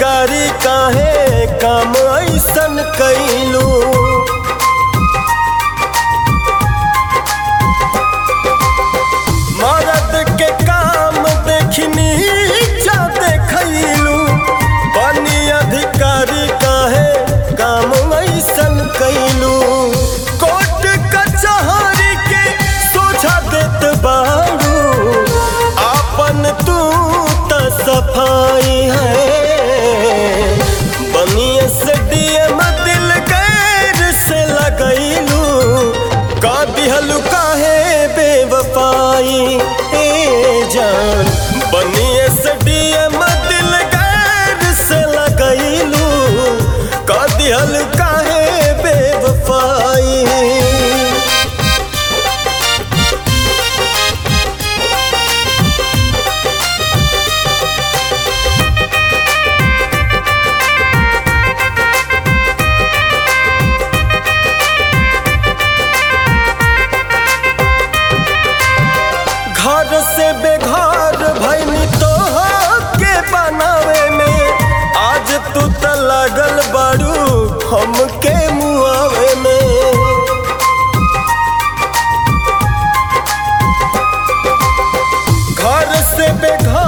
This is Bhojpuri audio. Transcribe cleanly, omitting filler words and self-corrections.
अधिकारी काहे काम ऐसन कैलू। मर्द के काम देखनी जा देखलू, बनी अधिकारी काहे काम ऐसन कैलू। कोर्ट कचहरी के सोझा देत बारू, आपन तू त सफाई है। बनिए से डीएम दिल गैर से लगैलू, का दिहलू काहे बेवफाई ए जान। बनिए से डीएम दिल गैर से लगैलू, का दिहलू काहे बेवफाई। घर से बेघर भैनी तोहके बनावे में, आज तू त लागल बारू हमके मुआवे में। घर से बेघर